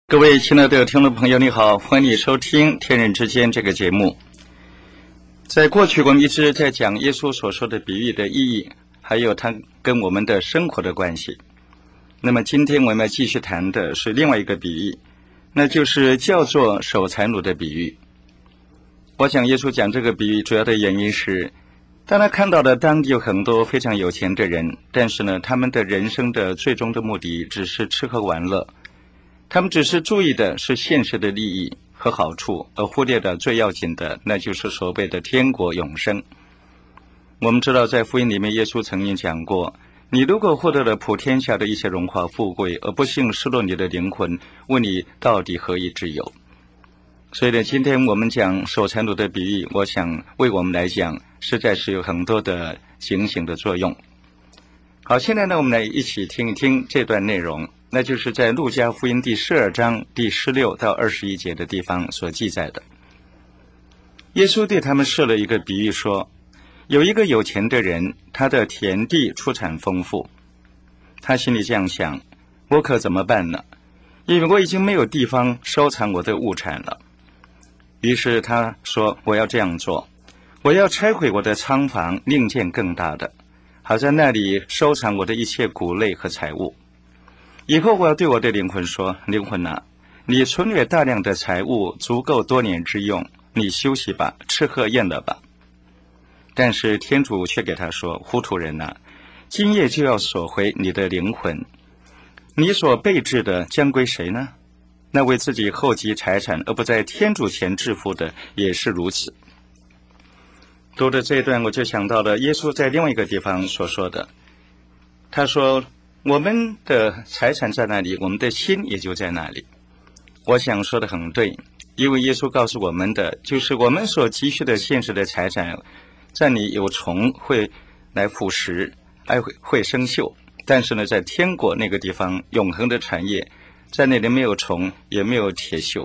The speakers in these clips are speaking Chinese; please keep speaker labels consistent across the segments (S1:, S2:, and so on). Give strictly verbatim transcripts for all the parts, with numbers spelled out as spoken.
S1: 各位亲爱的听众朋友，你好，欢迎你收听《天人之间》这个节目。在过去我们一直在讲耶稣所说的比喻的意义，还有它跟我们的生活的关系。那么今天我们要继续谈的是另外一个比喻，那就是叫做守财奴的比喻。我想耶稣讲这个比喻主要的原因是，当他看到了当地有很多非常有钱的人，但是呢，他们的人生的最终的目的只是吃喝玩乐，他们只是注意的是现实的利益和好处，而忽略的最要紧的，那就是所谓的天国永生。我们知道在福音里面，耶稣曾经讲过，你如果获得了普天下的一些荣华富贵，而不幸失落你的灵魂，问你到底何以之有？所以呢，今天我们讲守财奴的比喻，我想为我们来讲实在是有很多的警醒的作用。好，现在呢，我们来一起听一听这段内容，那就是在路加福音第十二章第十六到二十一节的地方所记载的。耶稣对他们设了一个比喻说，有一个有钱的人，他的田地出产丰富，他心里这样想，我可怎么办呢？因为我已经没有地方收藏我的物产了。于是他说，我要这样做，我要拆毁我的仓房，另建更大的，好在那里收藏我的一切谷类和财物。以后我要对我的灵魂说，灵魂啊，你存有大量的财物，足够多年之用，你休息吧，吃喝宴乐吧。但是天主却给他说，糊涂人啊，今夜就要索回你的灵魂，你所备置的将归谁呢？那为自己厚积财产而不在天主前致富的也是如此。读的这一段，我就想到了耶稣在另外一个地方所说的，他说，我们的财产在那里，我们的心也就在那里。我想说的很对，因为耶稣告诉我们的就是我们所积蓄的现实的财产，在你有虫会来腐蚀，还会会生锈，但是呢，在天国那个地方永恒的产业，在那里没有虫也没有铁锈。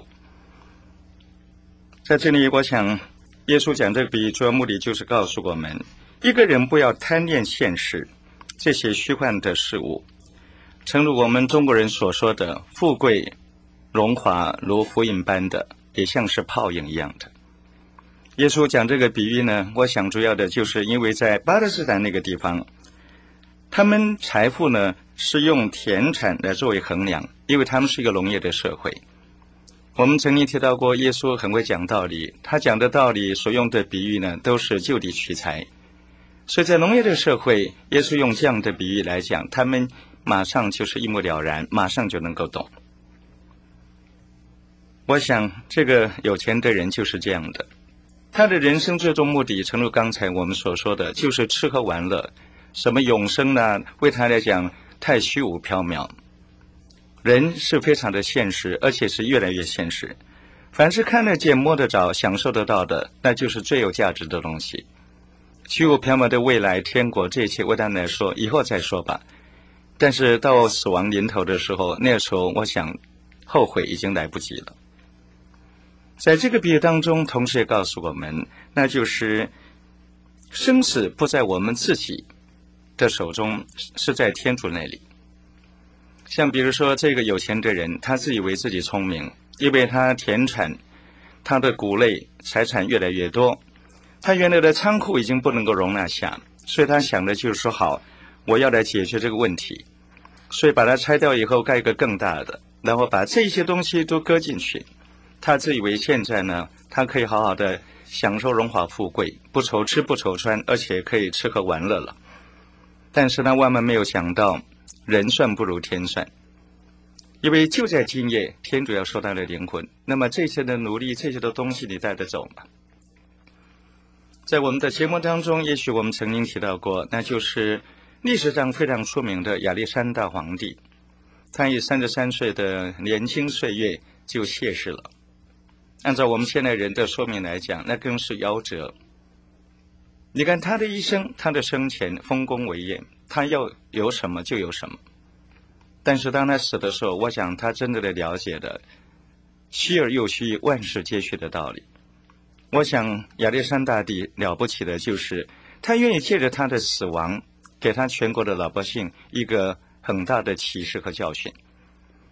S1: 在这里我想耶稣讲这个比喻主要目的就是告诉我们，一个人不要贪恋现实这些虚幻的事物，诚如我们中国人所说的，富贵荣华如浮云般的，也像是泡影一样的。耶稣讲这个比喻呢，我想主要的就是因为在巴勒斯坦那个地方，他们财富呢是用田产来作为衡量，因为他们是一个农业的社会。我们曾经提到过，耶稣很会讲道理，他讲的道理所用的比喻呢，都是就地取材。所以在农业的社会，耶稣用这样的比喻来讲，他们马上就是一目了然，马上就能够懂。我想这个有钱的人就是这样的，他的人生最终目的，诚如刚才我们所说的，就是吃喝玩乐，什么永生呢，为他来讲太虚无缥缈。人是非常的现实，而且是越来越现实，凡是看得见摸得着享受得到的，那就是最有价值的东西。虚无缥缈的未来天国，这一切为他们来说以后再说吧。但是到死亡临头的时候，那时候我想后悔已经来不及了。在这个比喻当中，同时也告诉我们，那就是生死不在我们自己的手中，是在天主那里。像比如说这个有钱的人，他自以为自己聪明，因为他田产他的谷类财产越来越多，他原来的仓库已经不能够容纳下，所以他想的就是说，好，我要来解决这个问题，所以把它拆掉以后盖一个更大的，然后把这些东西都搁进去。他自以为现在呢，他可以好好的享受荣华富贵，不愁吃不愁穿，而且可以吃喝玩乐了。但是他万万没有想到，人算不如天算，因为就在今夜，天主要收他的灵魂，那么这些的努力，这些的东西你带得走吗？在我们的节目当中，也许我们曾经提到过，那就是历史上非常出名的亚历山大皇帝，他以三十三岁的年轻岁月就谢世了。按照我们现代人的说明来讲，那更是夭折。你看他的一生，他的生前丰功伟业，他要有什么就有什么。但是当他死的时候，我想他真正的了解的虚而又虚，万事皆虚的道理。我想亚历山大帝了不起的就是他愿意借着他的死亡，给他全国的老百姓一个很大的启示和教训。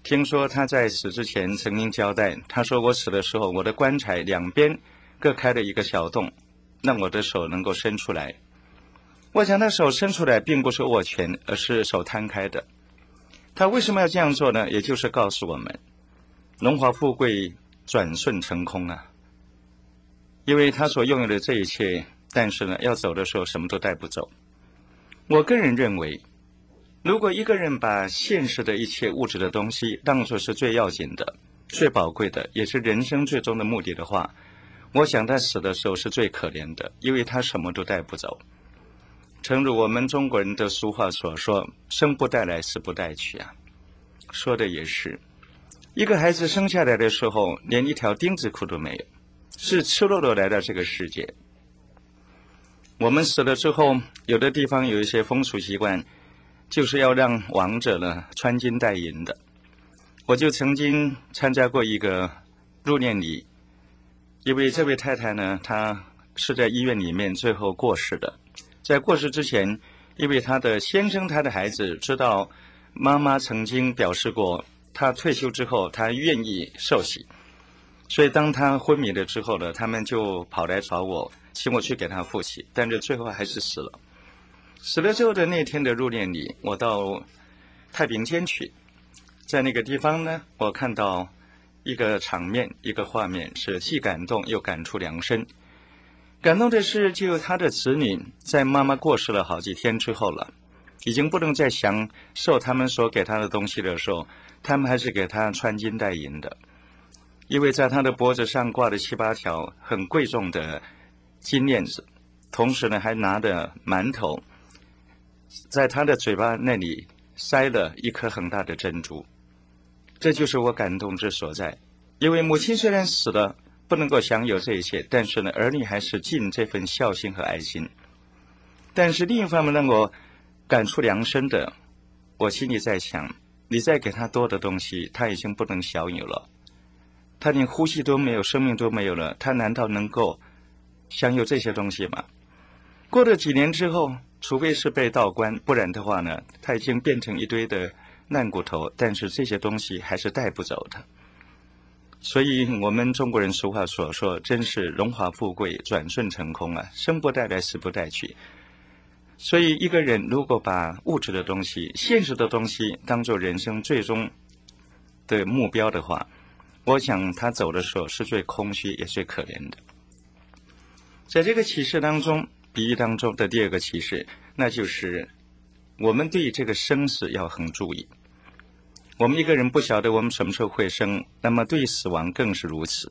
S1: 听说他在死之前曾经交代，他说我死的时候，我的棺材两边各开了一个小洞，让我的手能够伸出来。我想他手伸出来并不是握拳，而是手摊开的。他为什么要这样做呢？也就是告诉我们，荣华富贵转瞬成空啊。因为他所拥有的这一切，但是呢，要走的时候什么都带不走。我个人认为，如果一个人把现实的一切物质的东西当作是最要紧的、最宝贵的，也是人生最终的目的的话，我想他死的时候是最可怜的，因为他什么都带不走。诚如我们中国人的俗话所说，生不带来，死不带去啊。说的也是，一个孩子生下来的时候，连一条钉子裤都没有，是赤裸裸来到这个世界。我们死了之后，有的地方有一些风俗习惯，就是要让亡者呢穿金戴银的。我就曾经参加过一个入殓礼，因为这位太太呢，她是在医院里面最后过世的。在过世之前，因为她的先生、她的孩子知道妈妈曾经表示过，她退休之后她愿意受洗，所以当她昏迷了之后呢，他们就跑来找我，请我去给她复洗，但是最后还是死了。死了之后的那天的入殓礼，我到太平间去，在那个地方呢，我看到一个场面，一个画面，是既感动又感触良深。感动的是，就他的子女在妈妈过世了好几天之后了，已经不能再享受他们所给他的东西的时候，他们还是给他穿金戴银的，因为在他的脖子上挂了七八条很贵重的金链子，同时呢还拿着馒头，在他的嘴巴那里塞了一颗很大的珍珠。这就是我感动之所在，因为母亲虽然死了，不能够享有这一切，但是呢，儿女还是尽这份孝心和爱心。但是另一方面让我感触良深的，我心里在想，你再给他多的东西，他已经不能享有了，他连呼吸都没有，生命都没有了，他难道能够享有这些东西吗？过了几年之后，除非是被盗棺，不然的话呢，他已经变成一堆的烂骨头，但是这些东西还是带不走的。所以我们中国人俗话所说，真是荣华富贵转瞬成空啊，生不带来，死不带去。所以一个人如果把物质的东西、现实的东西当作人生最终的目标的话，我想他走的时候是最空虚也最可怜的。在这个启示当中，比喻当中的第二个启示，那就是我们对这个生死要很注意。我们一个人不晓得我们什么时候会生，那么对死亡更是如此。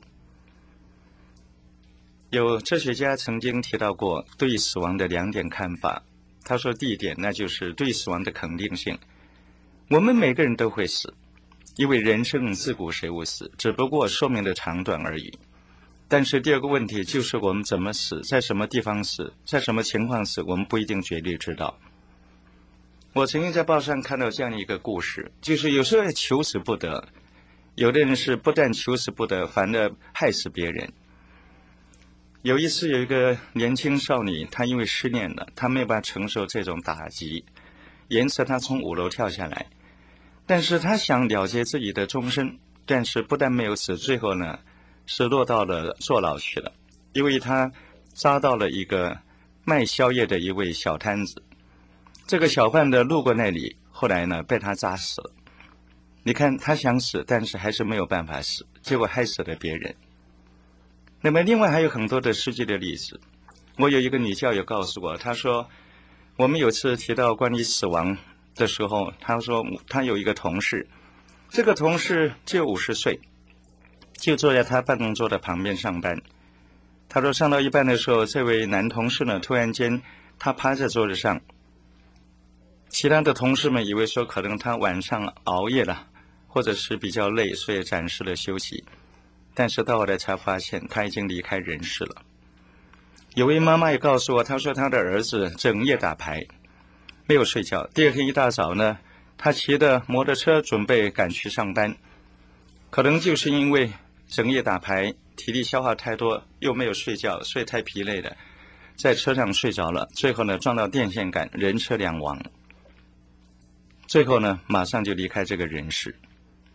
S1: 有哲学家曾经提到过对死亡的两点看法。他说第一点，那就是对死亡的肯定性。我们每个人都会死，因为人生自古谁无死，只不过寿命的长短而已。但是第二个问题就是我们怎么死，在什么地方死，在什么情况死，我们不一定绝对知道。我曾经在报上看到这样一个故事，就是有时候求死不得，有的人是不但求死不得，反而害死别人。有一次有一个年轻少女，她因为失恋了，她没有办法承受这种打击，因此她从五楼跳下来，但是她想了结自己的终身，但是不但没有死，最后呢是落到了坐牢去了，因为她扎到了一个卖宵夜的一位小摊子，这个小贩的路过那里，后来呢被他扎死了。你看他想死，但是还是没有办法死，结果害死了别人。那么另外还有很多的实际的例子。我有一个女教友告诉我，她说我们有次提到关于死亡的时候，她说她有一个同事，这个同事只有五十岁，就坐在她办公桌的旁边上班。她说上到一半的时候，这位男同事呢突然间他趴在桌子上，其他的同事们以为说可能他晚上熬夜了，或者是比较累，所以暂时的休息，但是到后来才发现他已经离开人世了。有位妈妈也告诉我，她说她的儿子整夜打牌没有睡觉，第二天一大早呢，他骑着摩托车准备赶去上班，可能就是因为整夜打牌体力消耗太多，又没有睡觉，所以太疲累了，在车上睡着了，最后呢撞到电线杆，人车两亡，最后呢马上就离开这个人世。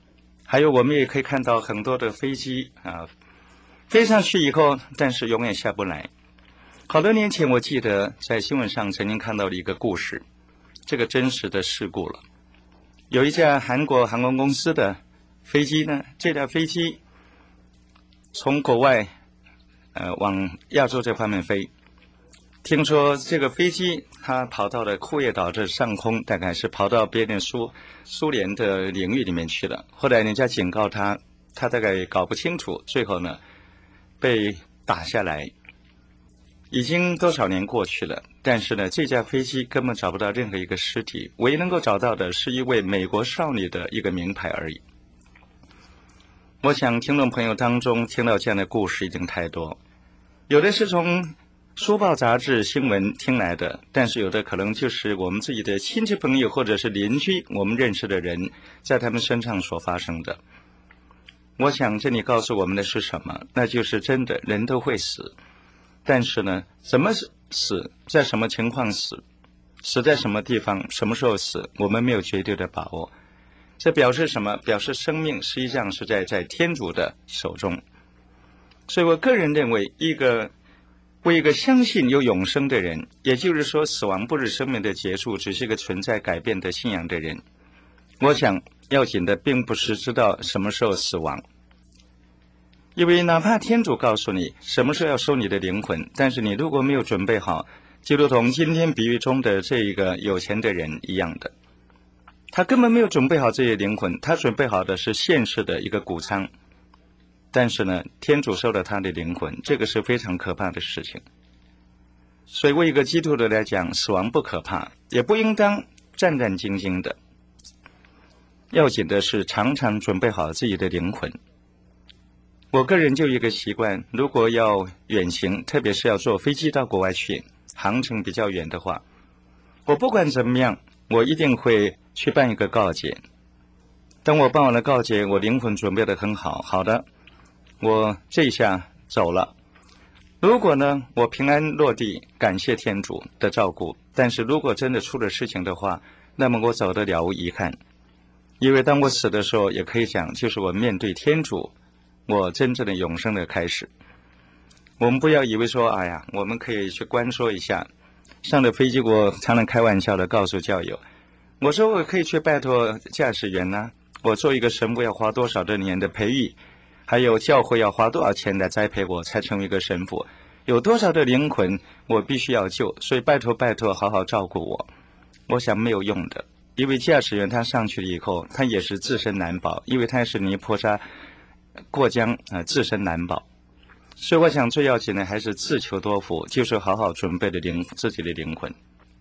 S1: 还有我们也可以看到很多的飞机啊，飞上去以后，但是永远下不来。好多年前我记得在新闻上曾经看到了一个故事，这个真实的事故了。有一架韩国航空公司的飞机呢，这架飞机从国外呃往亚洲这方面飞，听说这个飞机它跑到了库页岛这上空，大概是跑到别人苏苏联的领域里面去了。后来人家警告他，他大概搞不清楚，最后呢被打下来。已经多少年过去了，但是呢这架飞机根本找不到任何一个尸体，唯一能够找到的是一位美国少女的一个名牌而已。我想听众朋友当中听到这样的故事已经太多，有的是从书报杂志新闻听来的，但是有的可能就是我们自己的亲戚朋友或者是邻居，我们认识的人在他们身上所发生的。我想这里告诉我们的是什么？那就是真的人都会死，但是呢怎么死，在什么情况死，死在什么地方，什么时候死，我们没有绝对的把握。这表示什么？表示生命实际上是在在天主的手中。所以我个人认为，一个为一个相信有永生的人，也就是说死亡不是生命的结束，只是一个存在改变的信仰的人，我想要紧的并不是知道什么时候死亡，因为哪怕天主告诉你什么时候要收你的灵魂，但是你如果没有准备好，就如同今天比喻中的这一个有钱的人一样的，他根本没有准备好这些灵魂，他准备好的是现世的一个谷仓，但是呢天主收了他的灵魂，这个是非常可怕的事情。所以为一个基督徒来讲，死亡不可怕，也不应当战战兢兢的，要紧的是常常准备好自己的灵魂。我个人就一个习惯，如果要远行，特别是要坐飞机到国外去，航程比较远的话，我不管怎么样，我一定会去办一个告解。当我办完了告解，我灵魂准备得很好，好的，我这一下走了。如果呢我平安落地，感谢天主的照顾，但是如果真的出了事情的话，那么我走得了无遗憾。因为当我死的时候，也可以讲就是我面对天主，我真正的永生的开始。我们不要以为说哎呀我们可以去关说一下，上了飞机我常常开玩笑的告诉教友，我说我可以去拜托驾驶员呢、啊，我做一个神父要花多少的年的培育，还有教会要花多少钱来栽培我才成为一个神父，有多少的灵魂我必须要救，所以拜托拜托好好照顾我。我想没有用的，因为驾驶员他上去了以后，他也是自身难保，因为他是泥菩萨过江、呃、自身难保。所以我想最要紧的还是自求多福，就是好好准备的灵自己的灵魂。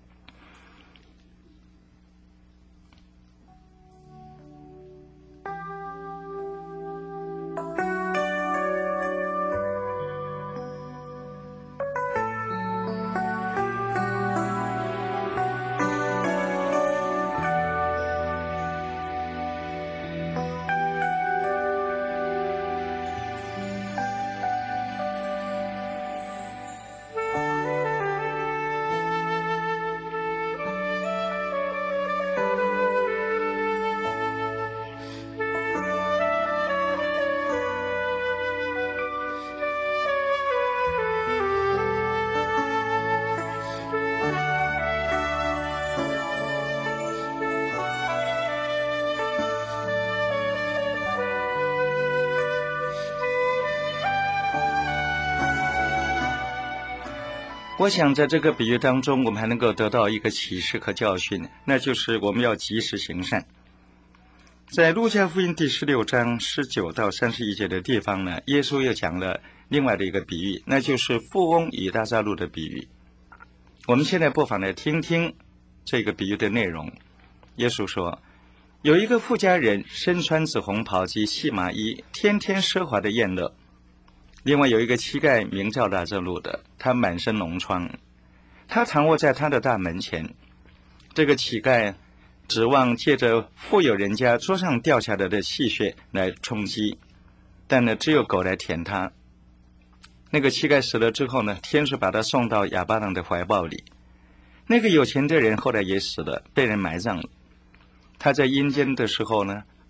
S1: 我想在这个比喻当中，我们还能够得到一个启示和教训，那就是我们要及时行善。在路加福音第十六章十九到三十一节的地方呢，耶稣又讲了另外的一个比喻，那就是富翁与拉撒路的比喻。我们现在不妨来听听这个比喻的内容。耶稣说，有一个富家人，身穿紫红袍及细麻衣，天天奢华的宴乐。另外有一个乞丐名叫拉撒路的，他满身脓疮，他躺卧在他的大门前。这个乞丐指望借着富有人家桌上掉下来的气血来充饥，但呢只有狗来舔他。那个乞丐死了之后呢，天使把他送到亚巴郎的怀抱里。那个有钱的人后来也死了，被人埋葬了。他在阴间的时候呢，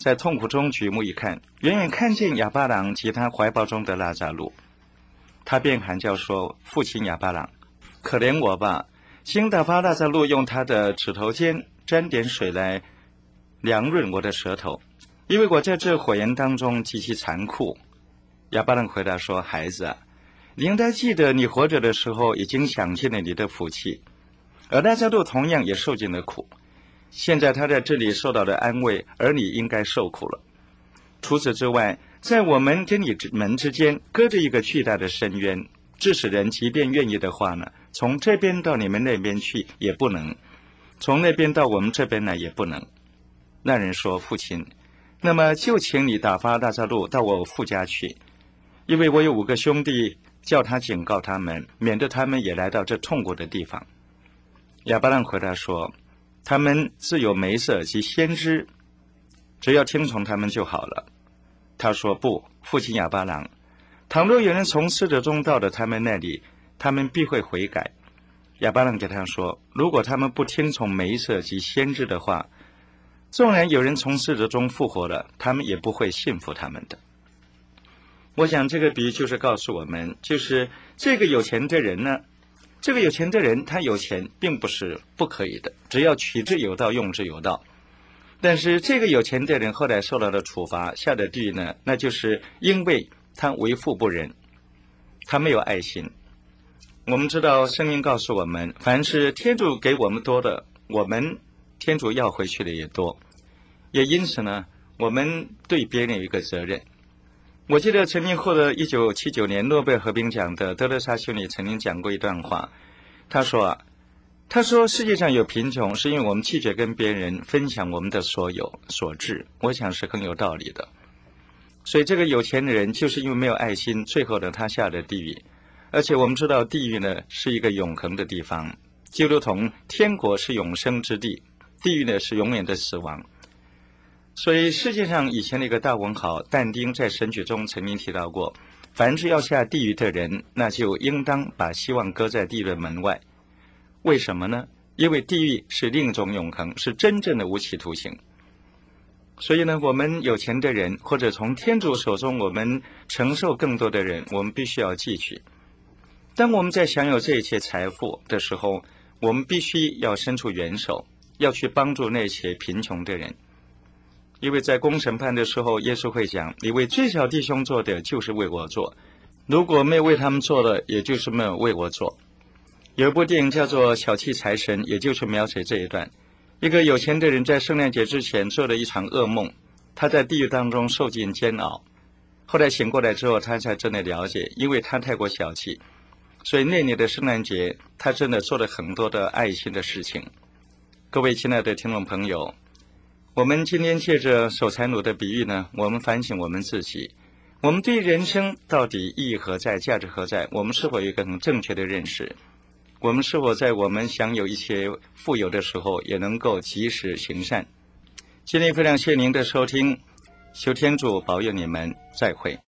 S1: 在痛苦中举目一看，远远看见亚巴郎及他怀抱中的拉扎路，他便喊叫说：父亲亚巴郎，可怜我吧！请打发拉扎路用他的指头尖沾点水来凉润我的舌头，因为我在这火焰当中极其残酷。亚巴郎回答说：孩子啊，你应该记得你活着的时候已经享尽了你的福气，而拉扎路同样也受尽了苦，现在他在这里受到了安慰，而你应该受苦了。除此之外，在我们跟你们之间隔着一个巨大的深渊，致使人即便愿意的话呢，从这边到你们那边去也不能，从那边到我们这边来也不能。那人说：父亲，那么就请你打发拉扎路到我父家去，因为我有五个兄弟，叫他警告他们，免得他们也来到这痛苦的地方。亚巴郎回答说：他们自有梅瑟及先知，只要听从他们就好了。他说：不，父亲亚巴郎，倘若有人从死者中到了他们那里，他们必会悔改。亚巴郎给他说：如果他们不听从梅瑟及先知的话，纵然有人从死者中复活了，他们也不会信服他们的。我想这个比喻就是告诉我们，就是这个有钱的人呢，这个有钱的人他有钱并不是不可以的，只要取之有道，用之有道。但是这个有钱的人后来受到了处罚，下的地狱呢，那就是因为他为富不仁，他没有爱心。我们知道圣经告诉我们，凡是天主给我们多的，我们天主要回去的也多，也因此呢，我们对别人有一个责任。我记得曾经获得一九七九年诺贝尔和平奖的德勒莎修女曾经讲过一段话，她说啊，她说世界上有贫穷是因为我们拒绝跟别人分享我们的所有所致，我想是很有道理的。所以这个有钱的人就是因为没有爱心，最后呢他下了地狱。而且我们知道地狱呢是一个永恒的地方，就如同天国是永生之地，地狱呢是永远的死亡。所以世界上以前的一个大文豪但丁在神曲中曾经提到过，凡是要下地狱的人，那就应当把希望搁在地狱的门外。为什么呢？因为地狱是另一种永恒，是真正的无期徒刑。所以呢，我们有钱的人，或者从天主手中我们承受更多的人，我们必须要记取。当我们在享有这一切财富的时候，我们必须要伸出援手，要去帮助那些贫穷的人。因为在公审判的时候，耶稣会讲，你为最小弟兄做的，就是为我做，如果没有为他们做的，也就是没有为我做。有一部电影叫做《小气财神》，也就是描写这一段。一个有钱的人在圣诞节之前做了一场噩梦，他在地狱当中受尽煎熬，后来醒过来之后，他才真的了解，因为他太过小气，所以那年的圣诞节他真的做了很多的爱心的事情。各位亲爱的听众朋友，我们今天借着守财奴的比喻呢，我们反省我们自己，我们对人生到底意义何在，价值何在，我们是否有一个很正确的认识，我们是否在我们享有一些富有的时候也能够及时行善。今天非常谢谢您的收听，求天主保佑你们，再会。